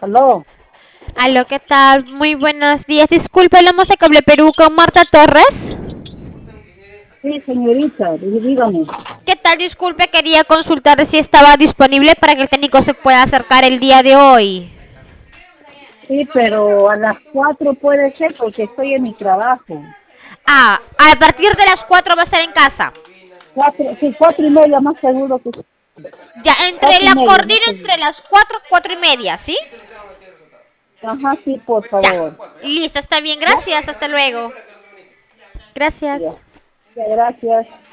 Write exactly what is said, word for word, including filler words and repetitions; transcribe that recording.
Aló, Aló, ¿qué tal? Muy buenos días. Disculpe, hablamos de Cable Perú con Marta Torres. sí, señorita, dí- dígame. ¿Qué tal? Disculpe, quería consultar si estaba disponible para que el técnico se pueda acercar el día de hoy. Sí, pero a las cuatro puede ser porque estoy en mi trabajo. Ah, a partir de las cuatro va a estar en casa. Cuatro, sí, cuatro y media más seguro que Ya, entre cuatro y la media más coordino seguro. entre las cuatro, cuatro y media, ¿sí? Ajá, sí, por Ya. favor. Listo, está bien, ¿Ya? gracias. Hasta luego. Ya, Gracias. ya, gracias.